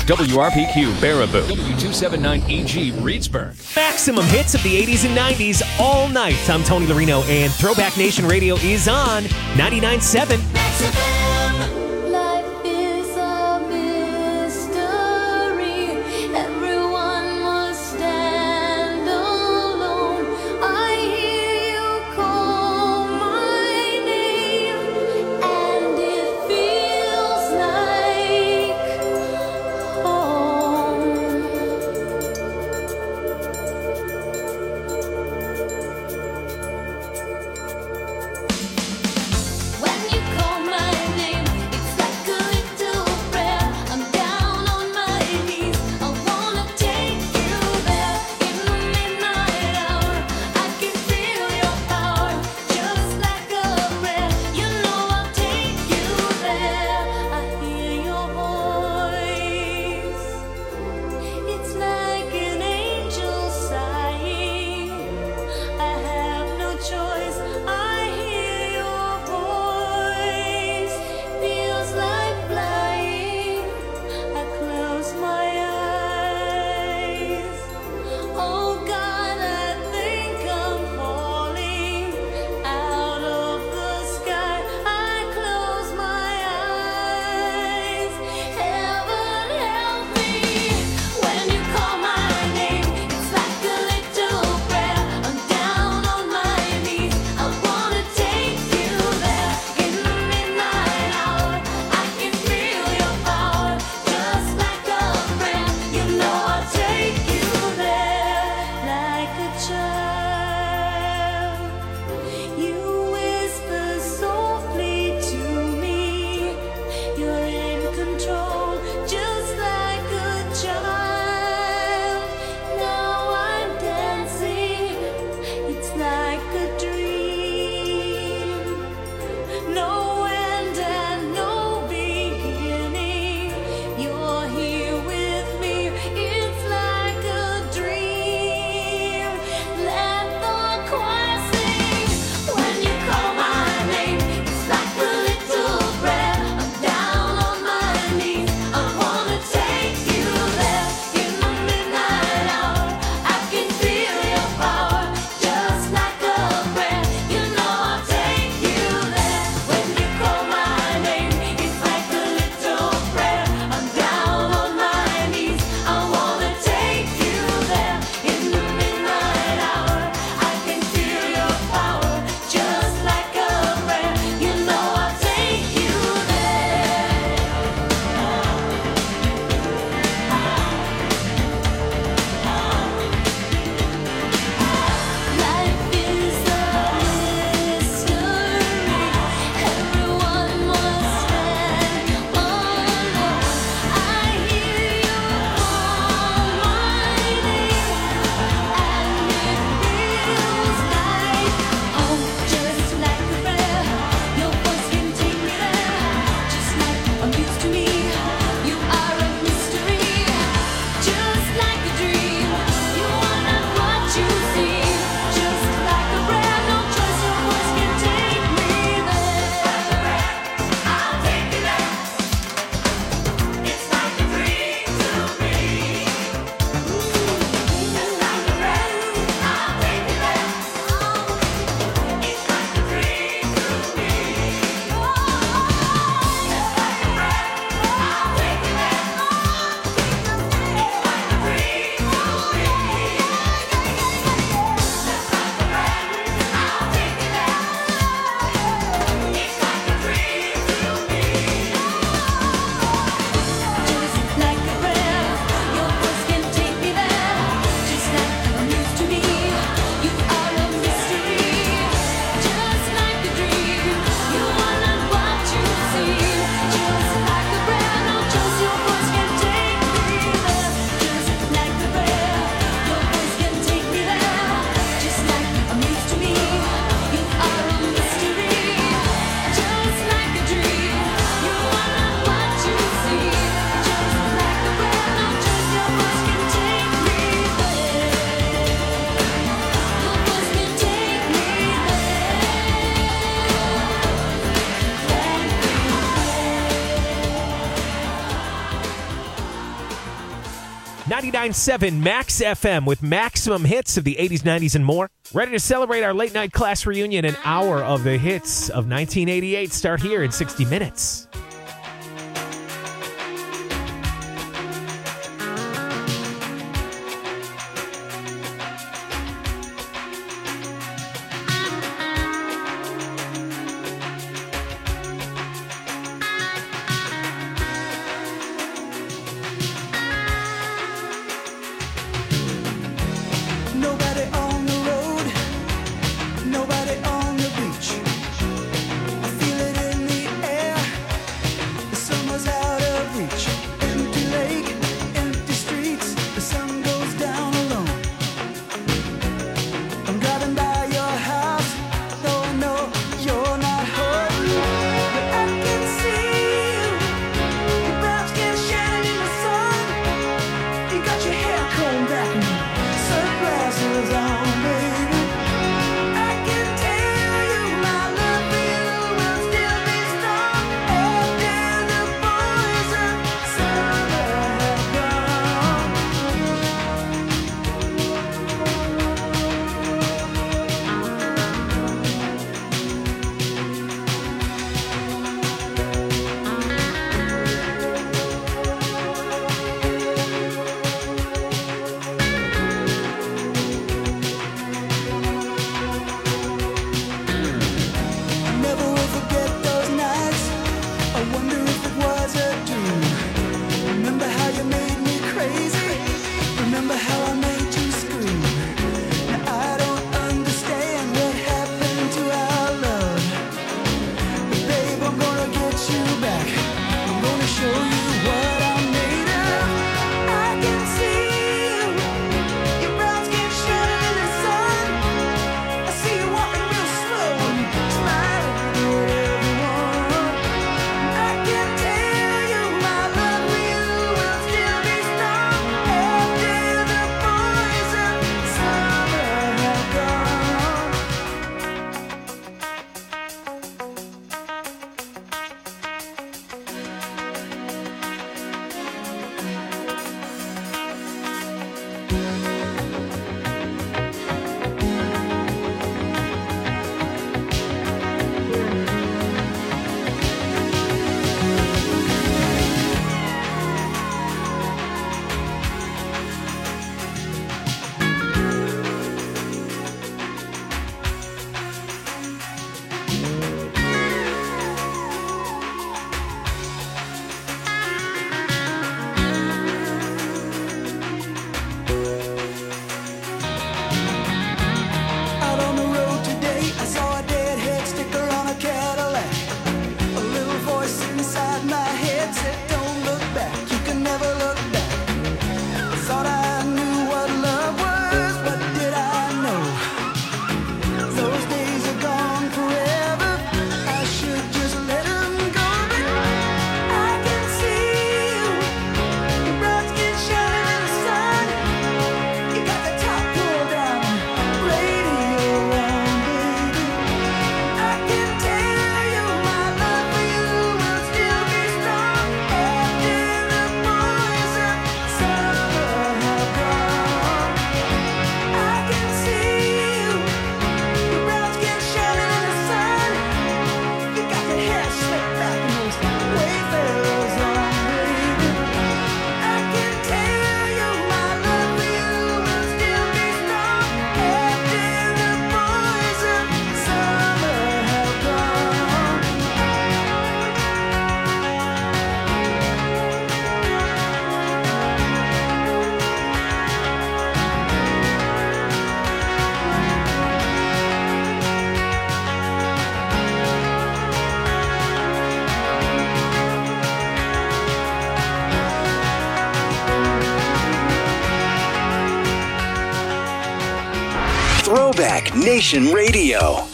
WRPQ Baraboo, W279EG Reedsburg. Maximum hits of the 80s and 90s all night. I'm Tony Larino, and Throwback Nation Radio is on 99.7. Life is a mystery. Everyone must stand alone. I hear you call my name, and it feels like home. When you call my 99.7 Max FM with maximum hits of the 80s, 90s, and more. Ready to celebrate our late night class reunion. An hour of the hits of 1988 start here in 60 minutes. Nobody on the road, nobody on the beach. I feel it in the air, the summer's out of reach. Empty lake, empty streets, the sun goes down alone. I'm driving by your house, though I know you're not home. But I can see you, your brown skin shining in the sun. You got your hair combed back and sunglasses on, baby. I can tell you my love for you will still be strong after the boys of summer have gone. Never will forget those nights. I wonder if it was a dream. Remember how you made me crazy? Remember how I made you scream? Now I don't understand what happened to our love. But babe, I'm gonna get you back. I'm gonna show you what I'm made of. I can see you, your brown skin shining in the sun. I see you walking real slow and smiling at everyone. I can tell you my love for you will still be strong after the boys of summer have gone. Out on the road today, I saw a deadhead sticker on a Cadillac. A little voice inside my head said, don't look back, you can never look back. I thought I knew what love was, but did I know? Those days are gone forever, I should just let them go. But I can see you, your brown skin shining in the sun. You got the top pulled down, radio on, baby. I can tell you my love for you will still be strong after the boys of summer have gone. I can see you, your brown skin shining in the sun. You got your hair slicked back and those wayfarers on, baby. I can tell you my love for you will still be strong after the boys of summer have gone. Throwback Nation Radio.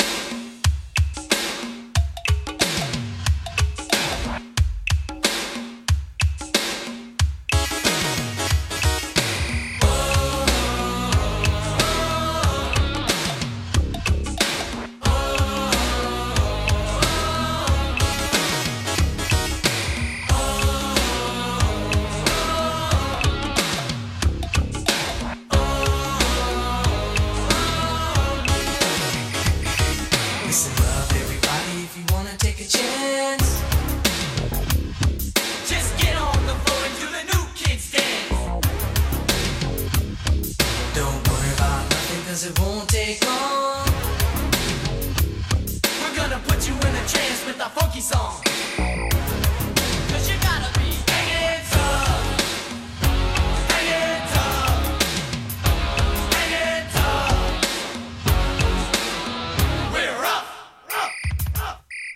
Listen up, everybody, if you wanna take a chance, just get on the floor and do the new kids dance. Don't worry about nothing, cause it won't take long. We're gonna put you in a trance with a funky song. Cause you gotta be hanging tough, hanging tough, hanging tough. We're up, up, up.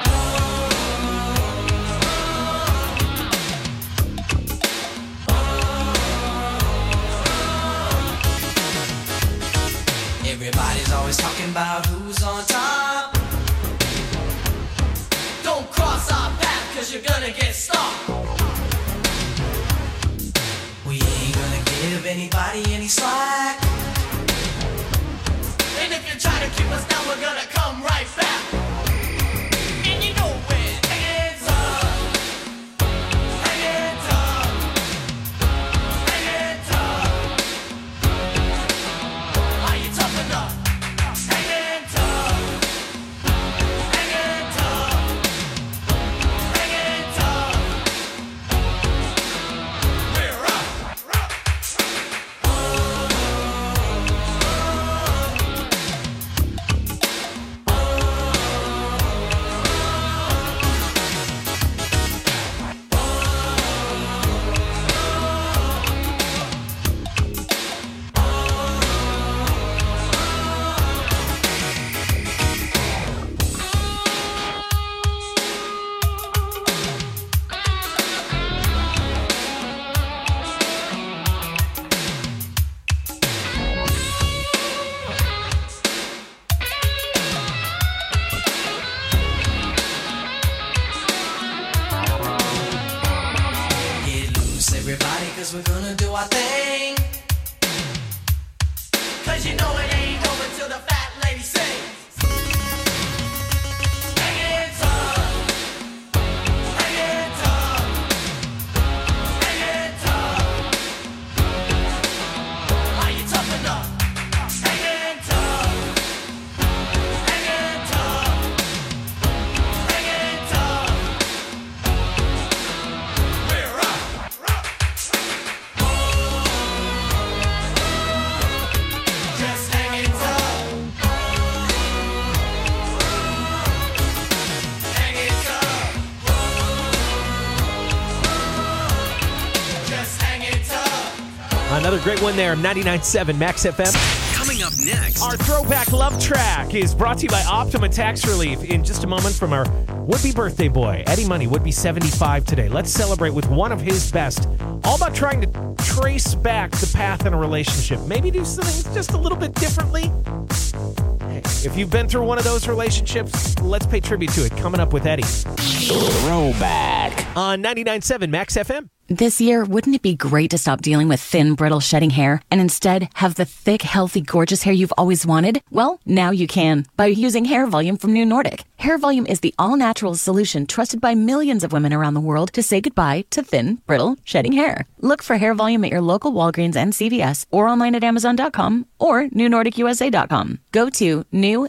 Everybody's always talking about who's on top. Don't cross our path, cause you're gonna get stopped. We ain't gonna give anybody any slack. And if you try to keep us down, we're gonna come right back. And you know we're hanging tough, hanging tough, hanging tough. Are you tough enough? Hanging tough, hanging tough, hanging tough. We're up, up. Get loose, everybody, cause we're gonna do our thing. Cause you know it ain't over till the fat lady sings. Hanging tough, hanging tough, hanging tough. Are you tough enough? Hanging tough, hanging tough, hanging tough. We're up, up. Just hanging tough, hanging tough, just hanging tough. Another great one there, 99.7 Max FM. Coming up next. Our throwback love track is brought to you by Optima Tax Relief. In just a moment from our would-be birthday boy, Eddie Money, would be 75 today. Let's celebrate with one of his best. All about trying to trace back the path in a relationship. Maybe do something just a little bit differently. Hey, if you've been through one of those relationships, let's pay tribute to it. Coming up with Eddie. Throwback. On 99.7 Max FM. This year, wouldn't it be great to stop dealing with thin, brittle, shedding hair and instead have the thick, healthy, gorgeous hair you've always wanted? Well, now you can by using Hair Volume from New Nordic. Hair Volume is the all-natural solution trusted by millions of women around the world to say goodbye to thin, brittle, shedding hair. Look for Hair Volume at your local Walgreens and CVS or online at Amazon.com or NewNordicUSA.com. Go to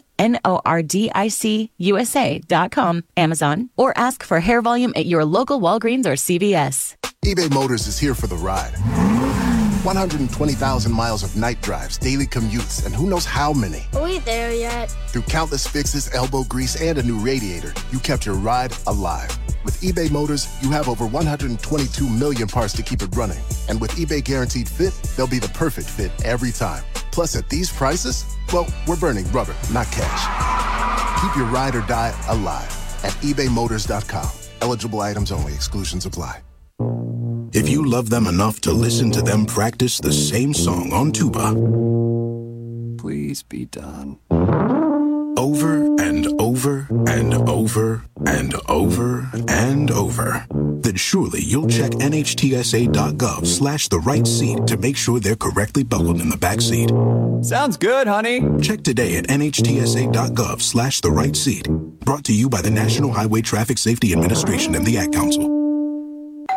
NewNordicUSA.com, Amazon, or ask for Hair Volume at your local Walgreens or CVS. eBay Motors is here for the ride. 120,000 miles of night drives, daily commutes, and who knows how many. Are we there yet? Through countless fixes, elbow grease, and a new radiator, you kept your ride alive. With eBay Motors, you have over 122 million parts to keep it running. And with eBay Guaranteed Fit, they'll be the perfect fit every time. Plus, at these prices, well, we're burning rubber, not cash. Keep your ride or die alive at ebaymotors.com. Eligible items only. Exclusions apply. If you love them enough to listen to them practice the same song on tuba, Please be done. over and over and over and over and over, then surely you'll check NHTSA.gov/the right seat to make sure they're correctly buckled in the back seat. Sounds good, honey. Check today at NHTSA.gov/the right seat. Brought to you by the National Highway Traffic Safety Administration and the Ad Council.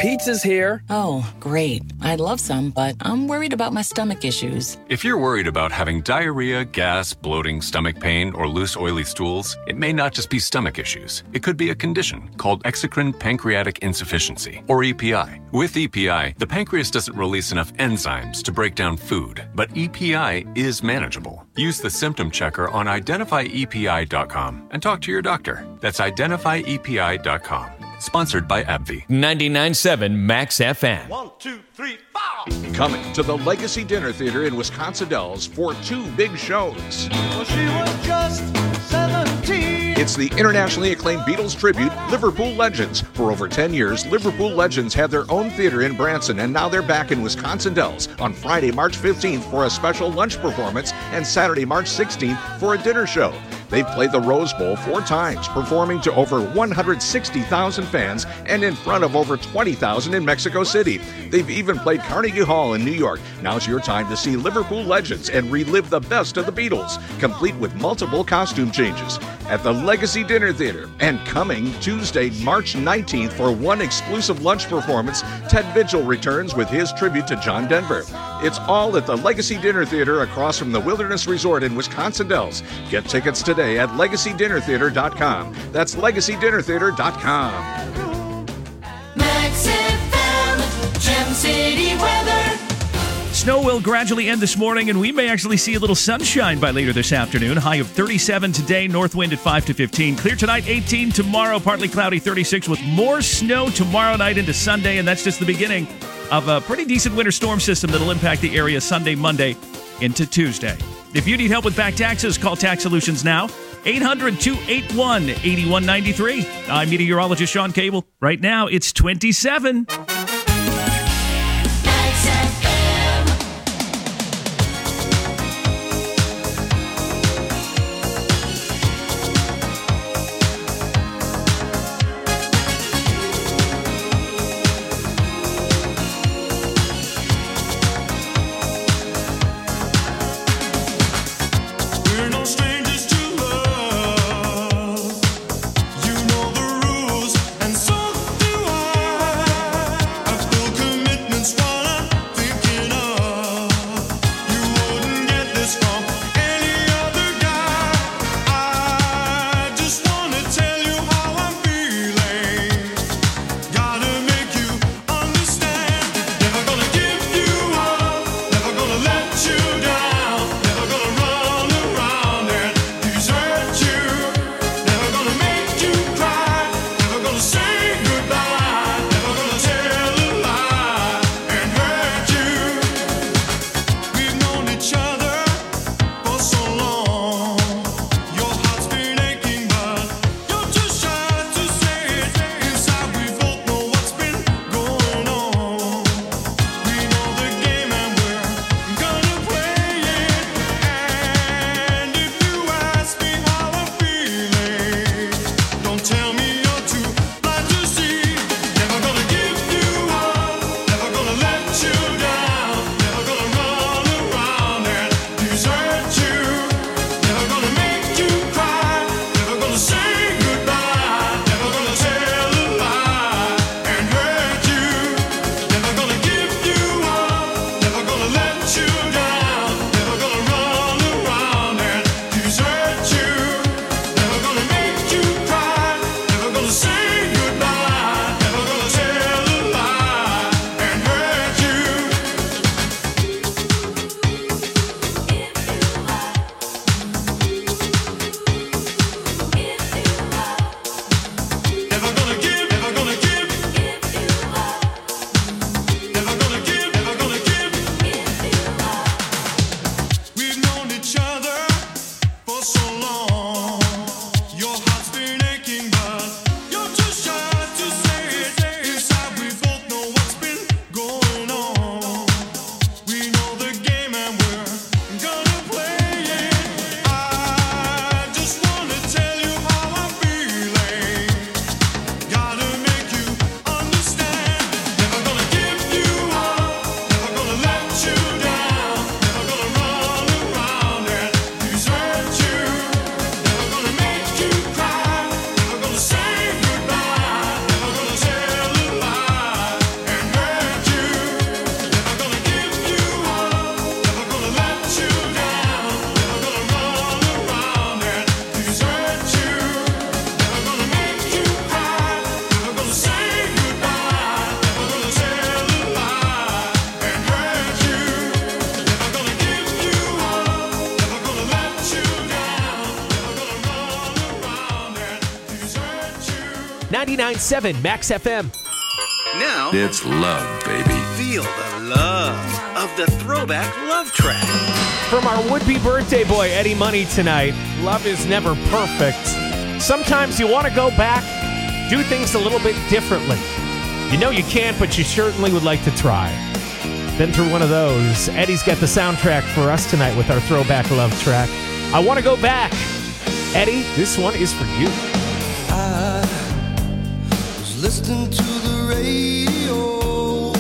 pizza's here. Oh, great. I'd love some, but I'm worried about my stomach issues. If you're worried about having diarrhea, gas, bloating, stomach pain, or loose, oily stools, it may not just be stomach issues. It could be a condition called exocrine pancreatic insufficiency, or EPI. With EPI, the pancreas doesn't release enough enzymes to break down food, but EPI is manageable. Use the symptom checker on identifyepi.com and talk to your doctor. That's identifyepi.com. Sponsored by AbbVie. 99.7 Max FM. 1, 2, 3, 4. Coming to the Legacy Dinner Theater in Wisconsin Dells for 2 big shows. Well, she was just 17. It's the internationally acclaimed Beatles tribute, Liverpool Legends. For over 10 years, Liverpool Legends had their own theater in Branson, and now they're back in Wisconsin Dells on Friday, March 15th for a special lunch performance and Saturday, March 16th for a dinner show. They've played the Rose Bowl 4 times, performing to over 160,000 fans and in front of over 20,000 in Mexico City. They've even played Carnegie Hall in New York. Now's your time to see Liverpool Legends and relive the best of the Beatles, complete with multiple costume changes at the Legacy Dinner Theater. And coming Tuesday, March 19th for one exclusive lunch performance, Ted Vigil returns with his tribute to John Denver. It's all at the Legacy Dinner Theater across from the Wilderness Resort in Wisconsin Dells. Get tickets today at LegacyDinnerTheater.com. That's LegacyDinnerTheater.com. Max FM, Gem City weather. Snow will gradually end this morning, and we may actually see a little sunshine by later this afternoon. High of 37 today, north wind at 5 to 15. Clear tonight, 18 tomorrow, partly cloudy, 36, with more snow tomorrow night into Sunday, and that's just the beginning of a pretty decent winter storm system that'll impact the area Sunday, Monday into Tuesday. If you need help with back taxes, call Tax Solutions now, 800-281-8193. I'm meteorologist Sean Cable. Right now, it's 27. 99.7 Max FM. Now, It's love, baby. feel the love of the Throwback Love Track. From our would-be birthday boy, Eddie Money, tonight. Love is never perfect. Sometimes you want to go back, do things a little bit differently. You know you can't, but you certainly would like to try. Been through one of those. Eddie's got the soundtrack for us tonight with our Throwback Love Track. I want to go back. Eddie, this one is for you. I was listening to the radio.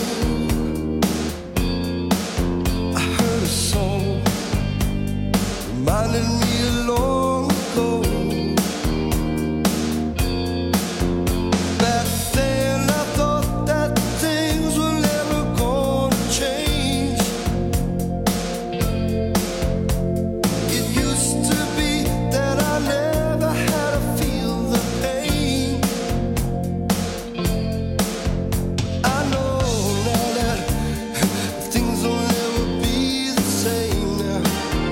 I heard a song reminded me of long ago. Back then I thought that things were never gonna change. It used to be that I never had to feel the pain. I know now that things will never be the same now.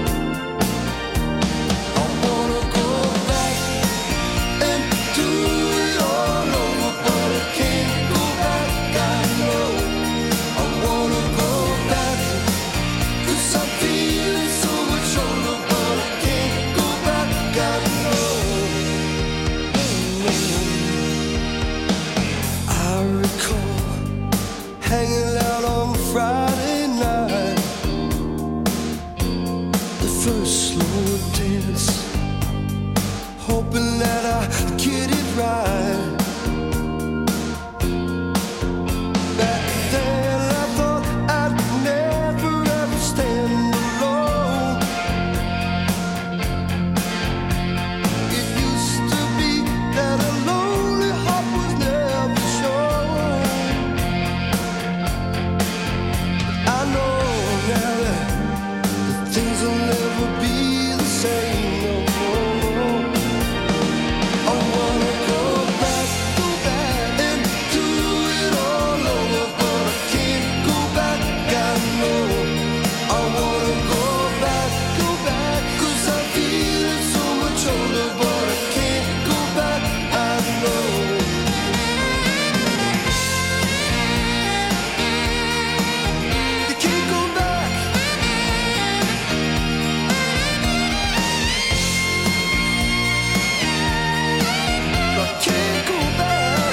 I wanna go back and do it all over, but I can't go back, I know. I wanna go back, 'cause I'm feeling so much older, but I can't go back, I know. I recall hanging out on Friday night, the first slow dance, hoping that I get it right. Back then I thought I'd never ever stand alone. It used to be that a lonely heart was never shown. I know now that things will never be the same no more. I wanna go back and do it all over, but I can't go back, I know. I wanna go back, 'cause I'm feeling so much older, but I can't go back, I know. You can't go back. I can't go back.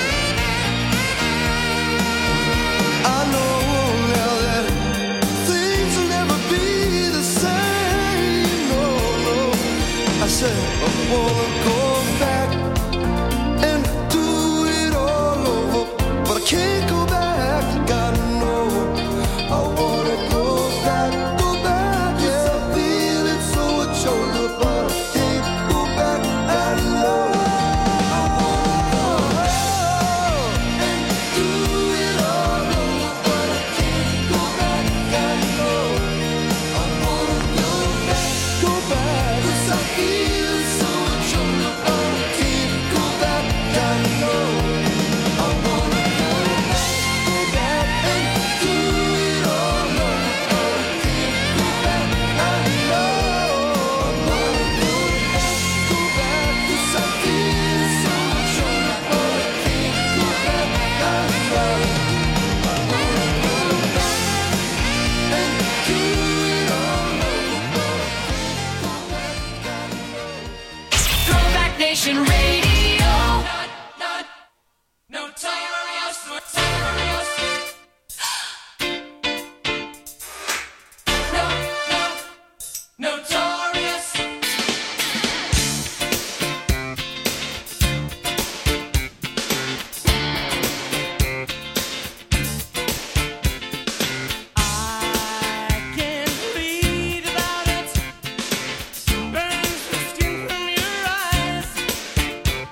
I know now that things will never be the same. No, no. I said I wanna go back and do it all over, but I can't go back. Gotta know. I wanna go back, yeah. I feel it so much older, but I can't go back. I know. I wanna go and do it all over, but I can't go back. I know. I wanna go back, 'cause I feel so much older, but I can't go back. I know. I wanna go back and do it all over, but I can't go back. I know. I wanna go back, 'cause I feel so much older, but I can't go back. I know. I wanna go back and do it all over, but I can't go back. Throwback Nation Radio. Notorious. I can read about it. Burns the skin from your eyes.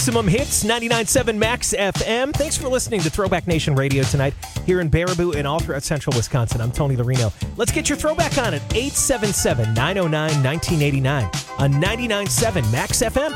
Maximum Hits, 99.7 Max FM. Thanks for listening to Throwback Nation Radio tonight here in Baraboo and all throughout central Wisconsin. I'm Tony Larino. Let's get your throwback on at 877-909-1989 on 99.7 Max FM.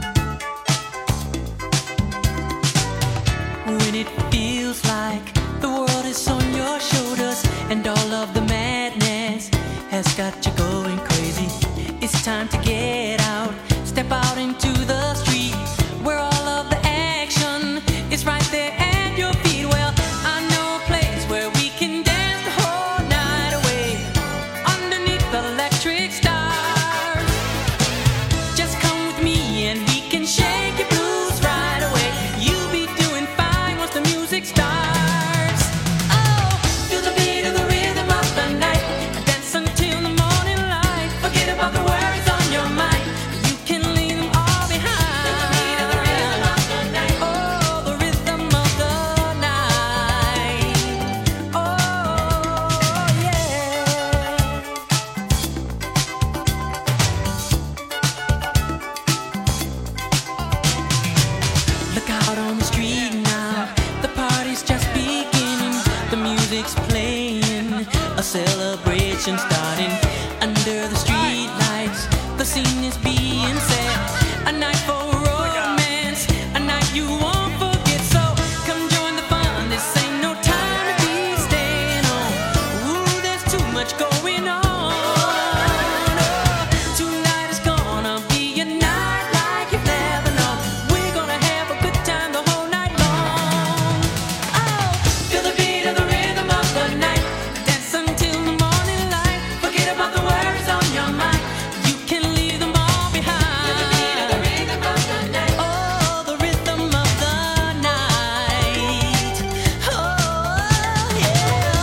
When it feels like the world is on your shoulders and all of the madness has got you going crazy, it's time to get out, step out into the street where all of the action is right there at your feet. Well, I know a place where we can dance the whole night away underneath the electric stars. Just come with me and we can shake your blues right away. You'll be doing fine once the music starts. Oh, feel the beat of the rhythm of the night, dance until the morning light. Forget about the worries on your mind. You can leave them all behind. Feel the beat of the rhythm of the night. Oh, the rhythm of the night. Oh, yeah. Look out on the street now, the party's just beginning. The music's playing, a celebration starting. Under the street lights, the scene is being set. A night for romance, a night you won't forget. So come join the fun, this ain't no time to be staying home. Ooh, there's too much going on. Oh, tonight is gonna be a night like you've never known. We're gonna have a good time the whole night long. Oh, feel the beat of the rhythm of the night, dance until the morning light. Forget about the worries on your mind. You can leave them all behind. Feel the beat of the rhythm of the night. Oh, the rhythm of the night. Oh, yeah.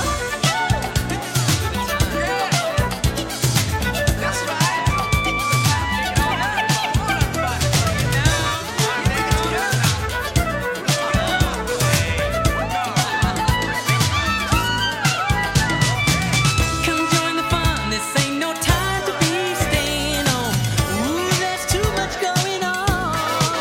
That's right. Come join the fun, this ain't no time to be staying home. Ooh, there's too much going on.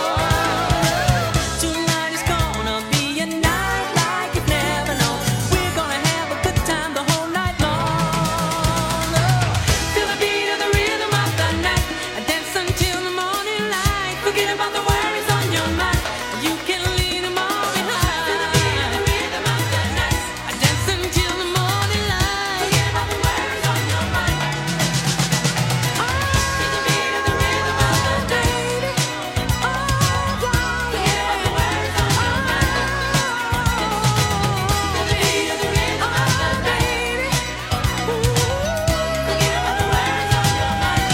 Tonight is gonna be a night like you've never known. We're gonna have a good time the whole night long. Oh, feel the beat of the rhythm of the night, dance until the morning light. Forget about the worries on your mind. You can leave them all behind. Feel the beat of the rhythm of the night, dance until the morning light. Forget about the worries on your mind. Oh, feel the beat of the rhythm of the night. Oh, forget about the worries on your mind. Feel the beat of the rhythm of the night. Ooh, forget about the worries on your mind.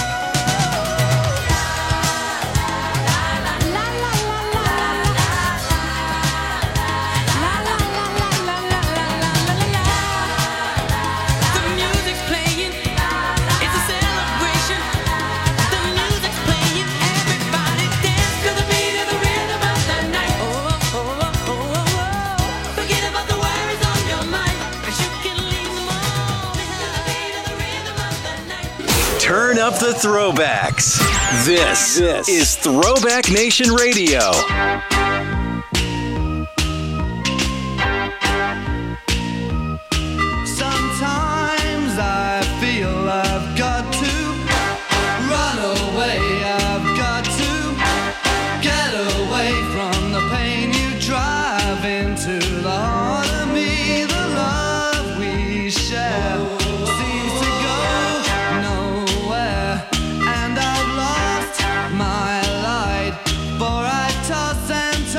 The music's playing, it's a celebration. The music's playing, everybody dance to the beat of the rhythm of the night. Oh, oh, oh, oh, oh, oh. Forget about the worries on your mind, 'cause you can leave them all behind. The beat of the rhythm of the night. Turn up the throwbacks. This is Throwback Nation Radio. Sometimes I feel I've got to run away. I've got to get away from the pain you drive into the heart of me. The love we share seems to go nowhere, and I've lost my light, for I toss and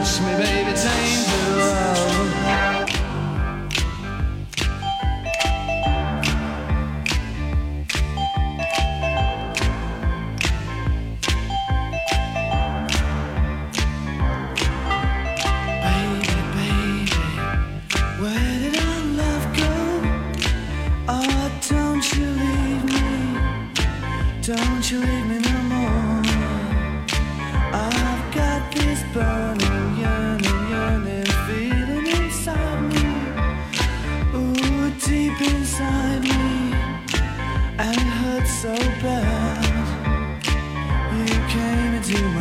Touch me, baby, tainted love. Baby, baby, where did our love go? Oh, don't you leave me. Don't you leave me no more. I've got this burning, yearning feeling inside me. Ooh, deep inside me. And it hurts so bad. You came into my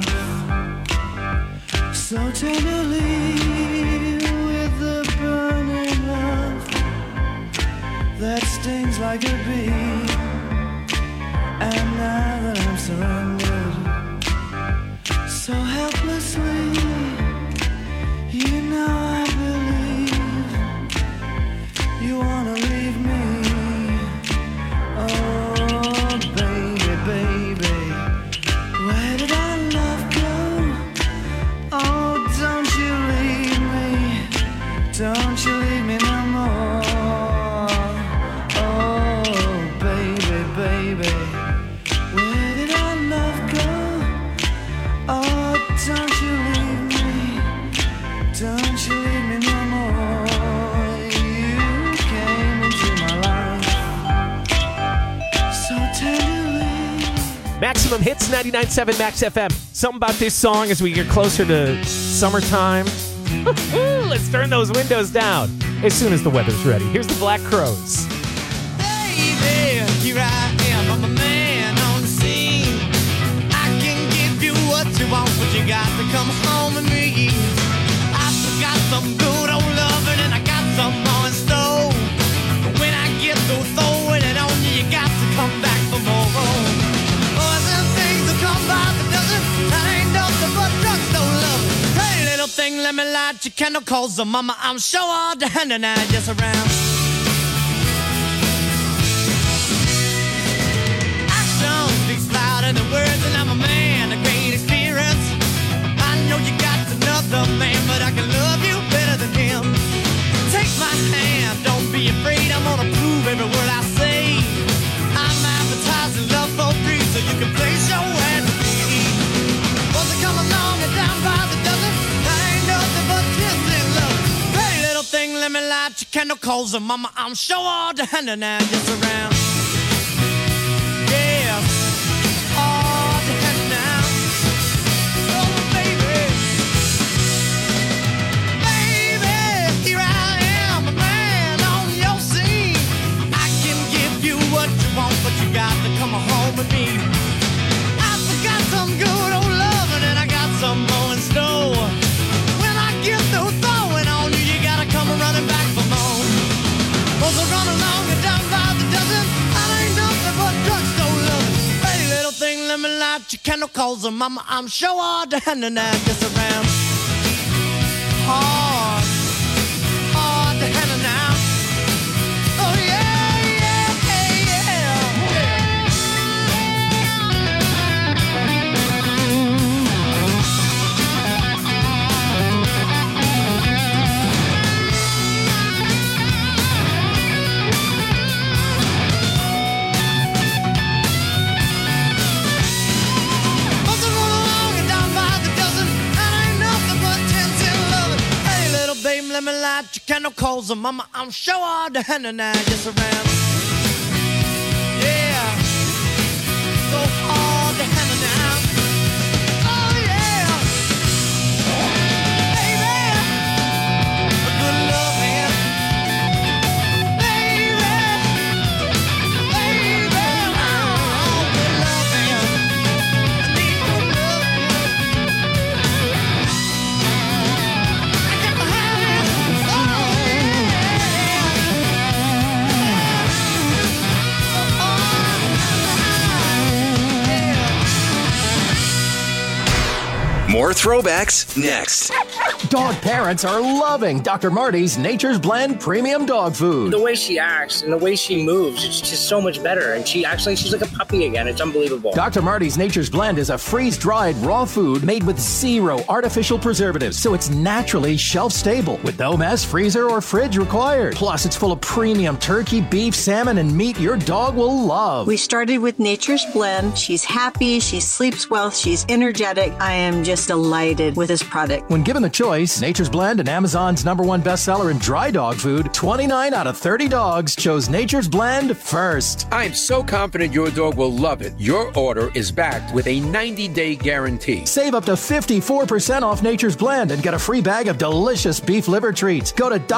life so tenderly with the burning love that stings like a bee. And now that I'm surrendered so helplessly, you know I believe you wanna leave me. Oh, baby, baby, where did our love go? Oh, don't you leave me. Don't you leave me no more. Oh, baby, baby, where did our love go? Oh, don't you leave me. Don't you leave me no more. You came into my life so tenderly. Maximum Hits 99.7 Max FM. Something about this song as we get closer to summertime. Let's turn those windows down as soon as the weather's ready. Here's the Black Crowes. Baby, here I am, I'm a man on the scene. I can give you what you want, but you got to come home with me. I got some good old loving and I got some more in store. But when I get through throwing it on you, you got to come back for more. Boys and things that come by the dozen, that ain't nothing but drugstore love. Hey, little thing, let me light your candle, cause mama, I'm sure all the hand and I just around. Action speaks louder than words, and I'm a man of great experience. I know you got another man, but I can love you better than him. Take my hand, don't be afraid, I'm gonna prove every word I say. I'm advertising love for free, so you can place your hand to me. Boys are coming along and down by the dozen, that ain't nothing but kissing love. Hey, little thing, let me light your candle, cause mama, I'm sure all the hand and I just around. Yeah, all the hand now. Oh, baby. Baby, here I am, a man on your scene. I can give you what you want, but you got to come home with me. I forgot some good old loving and I got some more in store. When I get through throwing on you, you gotta come running back for more. Both are running along and down by the dozen, that ain't nothing but drugstore loving. Hey, little thing, let me light your candle, cause mama, I'm sure all the hand and I just around. Hard, hard to handle now. Oh yeah, yeah, Both are rolling along and down by the dozen, that ain't nothing but 10 loving. Hey, little babe, let me light your candle, cause mama, I'm sure all the hand and I just around. Yeah, so hard to handle now. Oh yeah, baby, a good love man. Baby, baby, oh, good love man. I need good love man. I gotta have it. Oh More throwbacks next. Dog parents are loving Dr. Marty's Nature's Blend Premium Dog Food. The way she acts and the way she moves, it's just so much better. And she's like a puppy again. It's unbelievable. Dr. Marty's Nature's Blend is a freeze-dried raw food made with 0 artificial preservatives, so it's naturally shelf-stable with no mess, freezer, or fridge required. Plus, it's full of premium turkey, beef, salmon, and meat your dog will love. We started with Nature's Blend. She's happy, she sleeps well, she's energetic. I am just delighted with this product. When given the choice, Nature's Blend and Amazon's #1 bestseller in dry dog food, 29 out of 30 dogs chose Nature's Blend first. I'm so confident your dog will love it. Your order is backed with a 90-day guarantee. Save up to 54% off Nature's Blend and get a free bag of delicious beef liver treats. Go to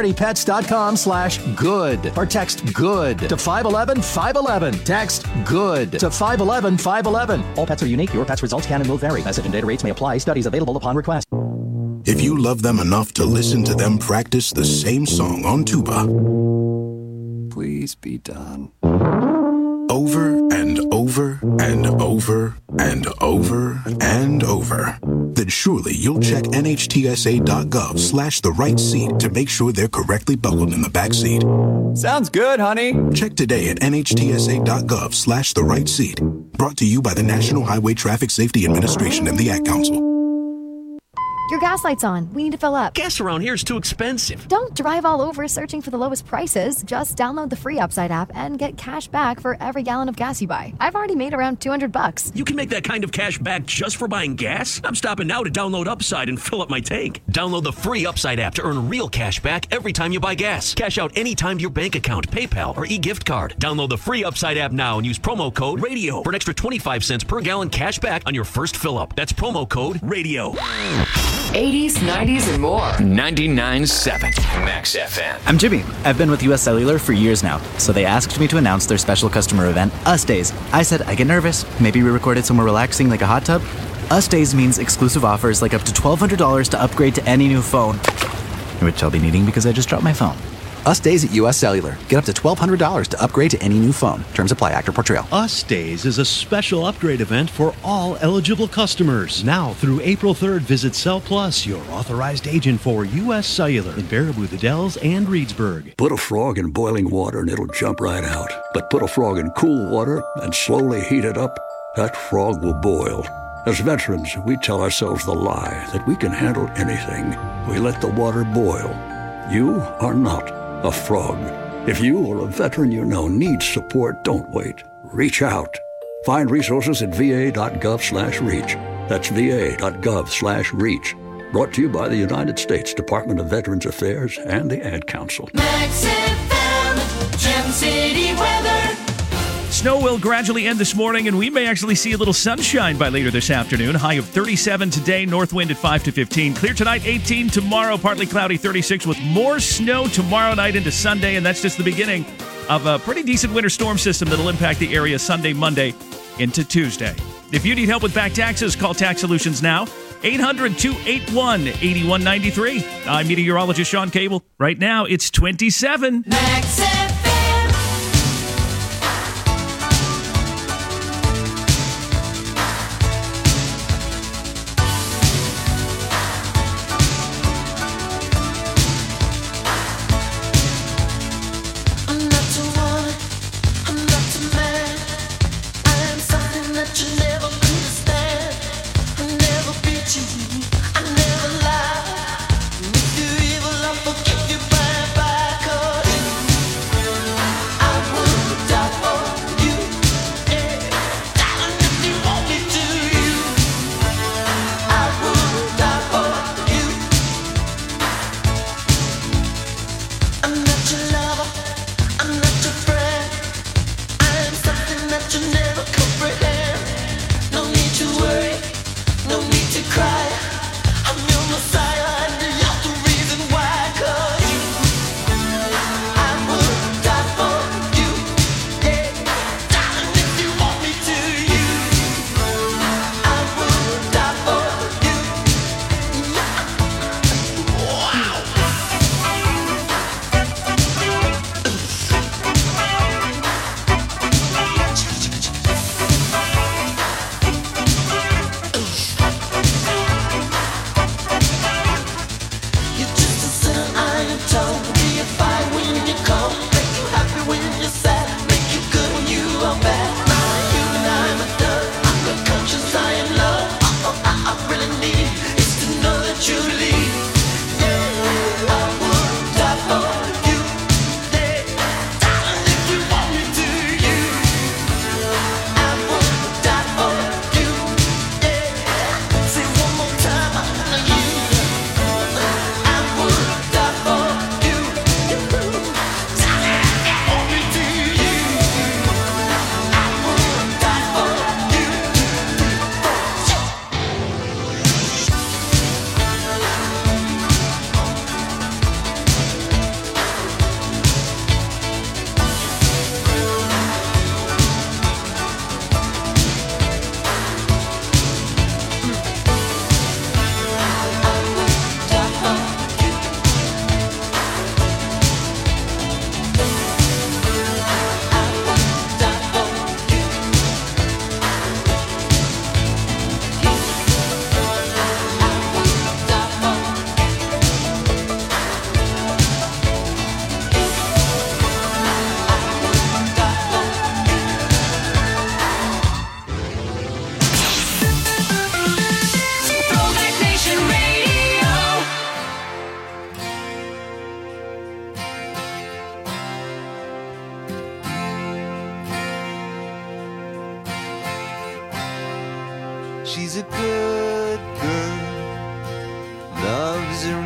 drmartypets.com/good or text GOOD to 511-511. Text GOOD to 511-511. All pets are unique. Your pet's results can and will vary. Message and data rates may apply. Studies available upon request. If you love them enough to listen to them practice the same song on tuba, Please be done. over and over and over and over and over, then surely you'll check nhtsa.gov/the right seat to make sure they're correctly buckled in the back seat. Sounds good, honey. Check today at nhtsa.gov/the right seat. Brought to you by the National Highway Traffic Safety Administration and the Ad Council. Your gas light's on. We need to fill up. Gas around here is too expensive. Don't drive all over searching for the lowest prices. Just download the free Upside app and get cash back for every gallon of gas you buy. I've already made around $200. You can make that kind of cash back just for buying gas? I'm stopping now to download Upside and fill up my tank. Download the free Upside app to earn real cash back every time you buy gas. Cash out anytime to your bank account, PayPal, or e-gift card. Download the free Upside app now and use promo code RADIO for an extra 25 cents per gallon cash back on your first fill up. That's promo code RADIO. 80s, 90s, and more. 99.7 Max FM. I'm Jimmy. I've been with US Cellular for years now, so they asked me to announce their special customer event, Us Days. I said, I get nervous. Maybe we record it somewhere relaxing like a hot tub? Us Days means exclusive offers like up to $1,200 to upgrade to any new phone, which I'll be needing because I just dropped my phone. Us Days at US Cellular. Get up to $1,200 to upgrade to any new phone. Terms apply. Actor Portrayal. Us Days is a special upgrade event for all eligible customers. Now through April 3rd, visit Cell Plus, your authorized agent for US Cellular in Baraboo, the Dells, and Reedsburg. Put a frog in boiling water and it'll jump right out. But put a frog in cool water and slowly heat it up, that frog will boil. As veterans, we tell ourselves the lie that we can handle anything. We let the water boil. You are not a frog. If you or a veteran you know needs support, don't wait. Reach out. Find resources at va.gov/reach. That's va.gov/reach. Brought to you by the United States Department of Veterans Affairs and the Ad Council. Max FM, Gem City weather. Snow will gradually end this morning, and we may actually see a little sunshine by later this afternoon. High of 37 today, north wind at 5 to 15. Clear tonight, 18 tomorrow, partly cloudy, 36, with more snow tomorrow night into Sunday, and that's just the beginning of a pretty decent winter storm system that'll impact the area Sunday, Monday into Tuesday. If you need help with back taxes, call Tax Solutions now. 800-281-8193. I'm meteorologist Sean Cable. Right now, it's 27. Max FM.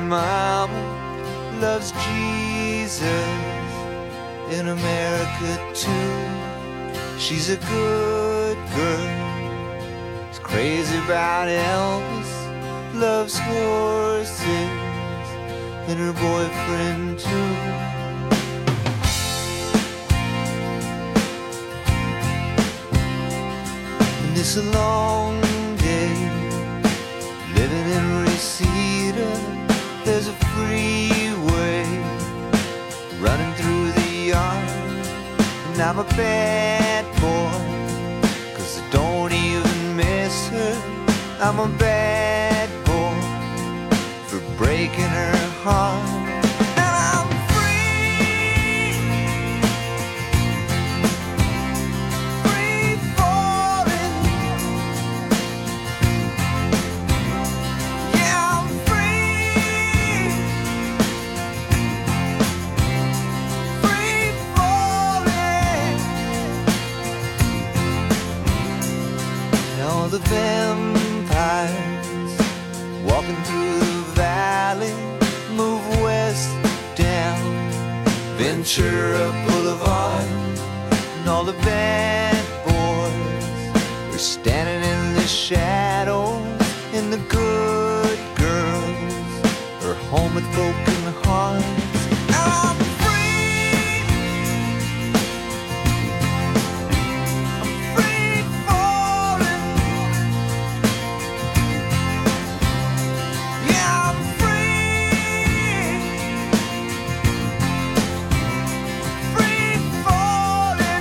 mama loves Jesus in America too. She's a good girl, she's crazy about Elvis, loves horses and her boyfriend too. And it's a long day living in Reseda. There's a freeway running through the yard, and I'm a bad boy, 'cause I don't even miss her. I'm a bad boy for breaking her heart. And I'm free, free falling. Yeah, I'm free, free falling. Now the vampires walking through the valley move west down Ventura Boulevard, and all the bad boys are standing in the shadows, and the good girls are home with broken hearts. I'm free, I'm free falling. Yeah, I'm free, free falling.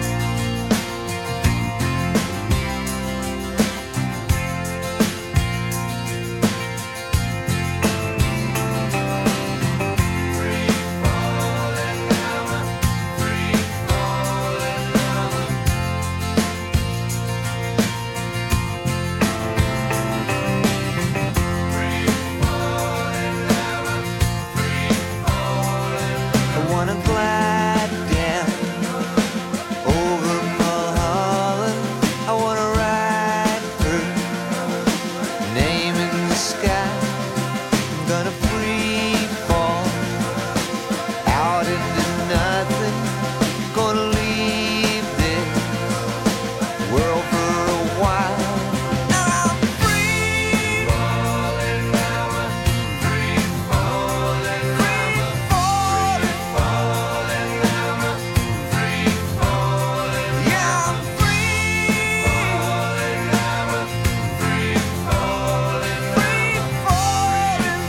I wanna glide down over Mulholland. I wanna ride her name in the sky. I'm gonna free fall out into nothing. Gonna leave this world for a while. I'm free falling, free falling, free falling, free falling. Yeah, I'm free falling, free falling, free falling,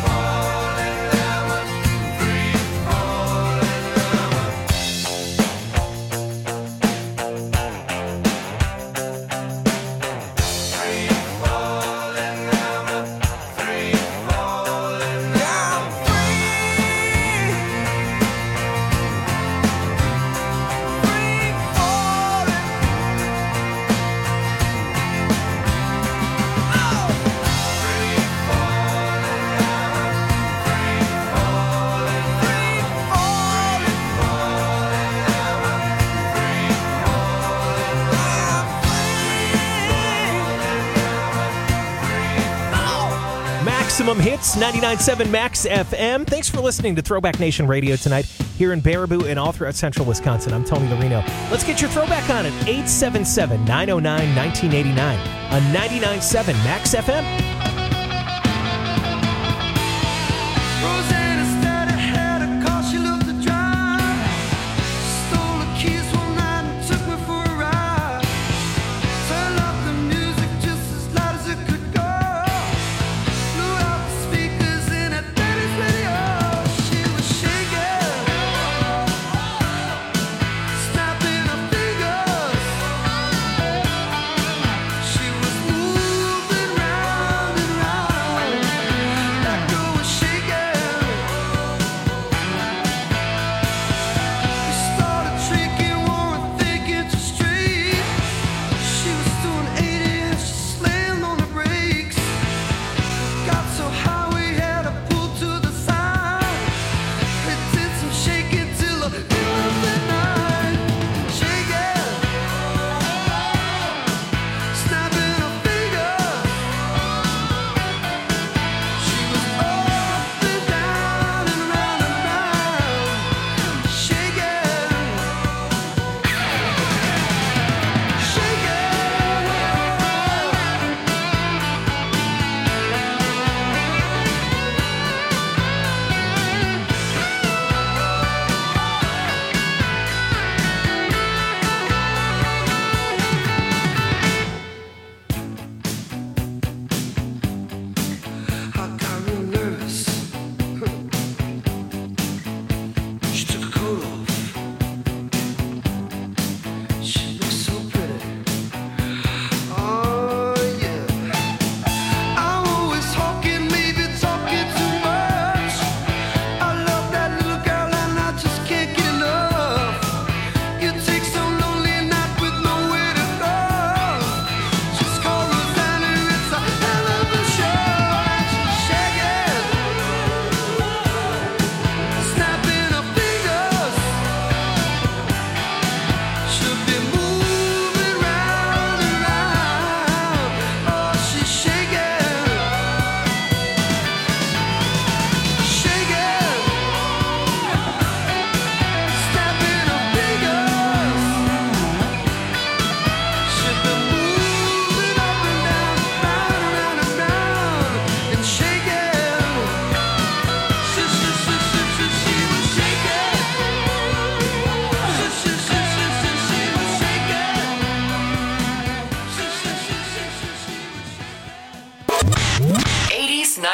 Maximum Hits, 99.7 Max FM. Thanks for listening to Throwback Nation Radio tonight here in Baraboo and all throughout central Wisconsin. I'm Tony Lorino. Let's get your throwback on at 877-909-1989 on 99.7 Max FM. Rosanna started had a car, she loved to drive. Stole the keys one night and took me for a ride. Turned up the music just as loud as it could go. Blew out the speakers in her daddy's radio. She was shaking, snapping her fingers. She was moving round and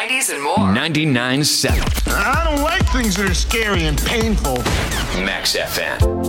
90s and more. 99.7. I don't like things that are scary and painful. Max FM.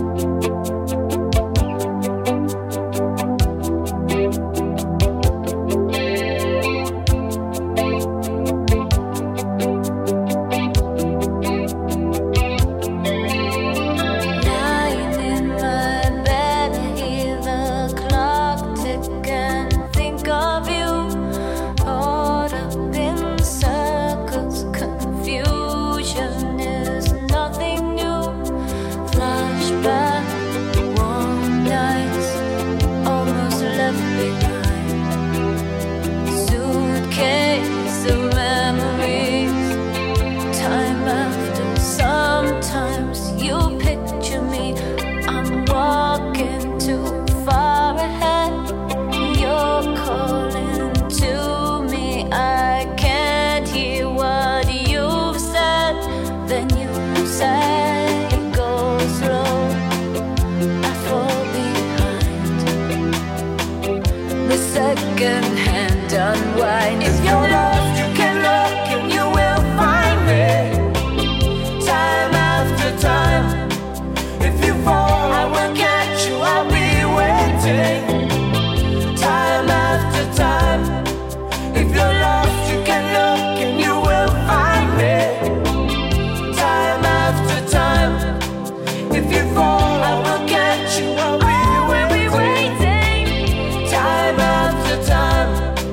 Second-hand unwind. If you're lost, you can look and you will find me. Time after time. If you fall, I will catch you. I'll be waiting. Time after time. If you're lost, you can look and you will find me. Time after time. If you fall, I will catch you. I'll be waiting. Time after time.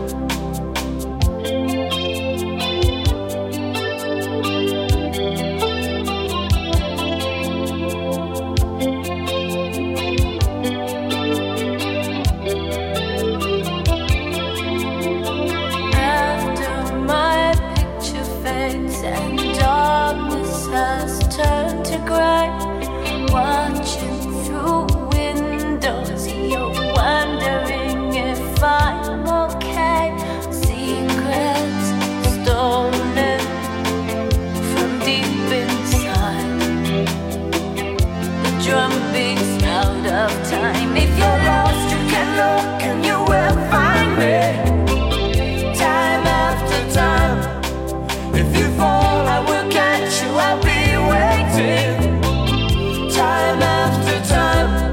After my picture fades and darkness has turned to gray, watching through windows, you're wondering if I'm okay. Secrets stolen from deep inside. The drum beats out of time. If you're lost, you can look and you will find me. Time after time. If you fall, I will catch you. I'll be waiting. Time after time.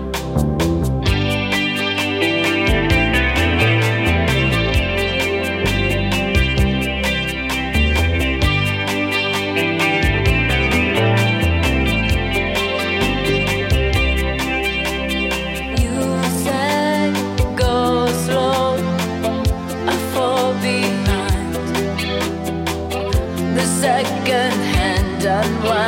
You said go slow, I fall behind. The second hand unwind.